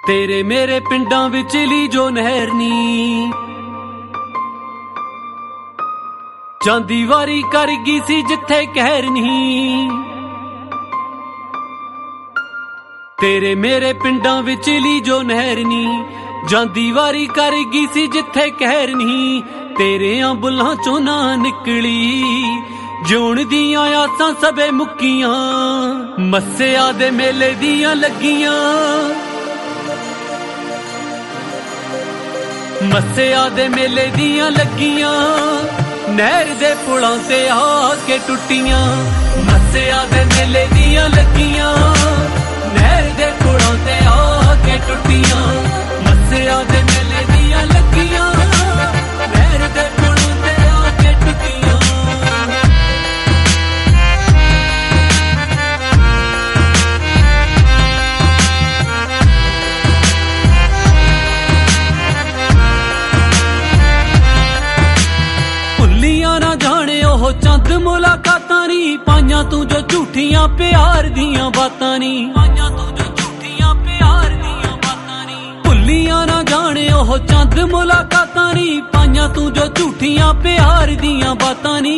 तेरे मेरे पिंडां विचली जो नहर नी जांदी वारी कर गई सी जिथे कहर नहीं। तेरे मेरे पिंडां विचली जो नहर नी जांदी वारी कर गई सी जिथे कहर नहीं। तेरे बुल्हां चों ना निकली जोन दियां आसां सबे मुक्कियां मस्सिया दे मेले दियां लगियां। मस्सिया दे मेले दियां लगियां नहर दे पुलां ते आके टुटियां। मस्सिया दे मेले दियां लगियां नहर दे पुलां ते आके टुटियां। मस्सिया दे मेले दियां लगियां नहर दे पुलां ते आके टुटियां। चंद मुलाकातां नी पाइयां तू जो झूठियां प्यार दियां बातां नी। पाइयां तू जो झूठियां प्यार दियां बातां नी भुल्लियां ना जाने ओह चंद मुलाकातां नी पाइयां तू जो झूठियां प्यार दियां बातां नी।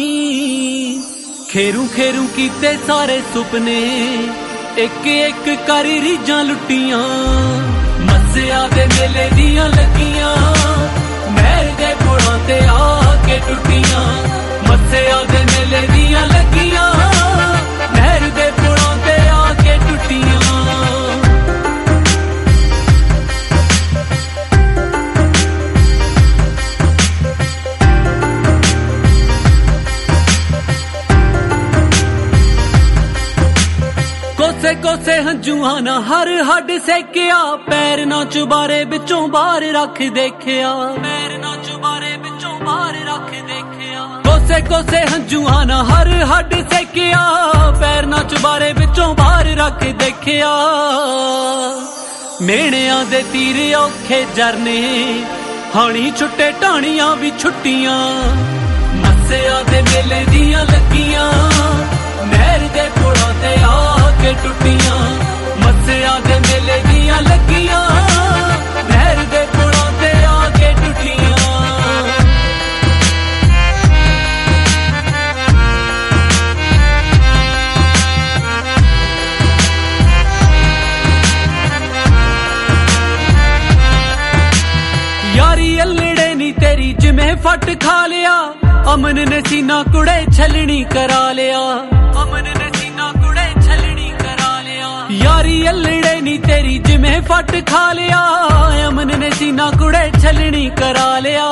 खेरू खेरू कीते सारे सुपने एक एक कर रीजां लुटियां। मस्सिया दे मेले दियां लगियां नहर दे पुलां ते आके टुटियां। मस्सिया दे मेले दियां लगियां नहर दे पुलां ते आके टुटियां। कोसे कोसे हंजुआं ना हर हड सेकिया पैर ना चुबारे बिचों बाहर रख देखिया। पैर ना चुबारे बिचों बाहर रख देखिया। कोसे कोसे हंजुआं ना हर हड सेकिया पैर ना चुबारे बिचों बाहर रख देखिया। मेहणियां दे तीर औखे जरने हाणी छुट्टे ढाणियां भी छुट्टियां। मस्सिया दे मेले दियां लगियां नहर दे पुलां ते आके टुटियां। मस्सिया दे मेले दियां लगियां नहर दे पुलां ते आके टुटियां। यारी अल्लड़े नी तेरी जिमें फट खा लिया अमन ने सीना कुड़े छलनी करा लिया। अमन ने सीना कुड़े छलनी करा लिया। यारी अल्लड़े नी तेरी जिमें फट खा लिया अमन ने सीना कुड़े छलनी करा लिया।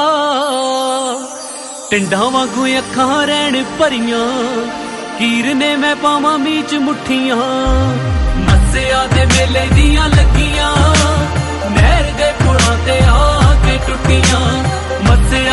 टिंडा वांगू अखां रहन भरियां कीर ने मैं पावां मीच मुठियां। मस्सिया दे मेले दियां लगियां नहर दे पुलां ते आके टुटियां। मस्सिया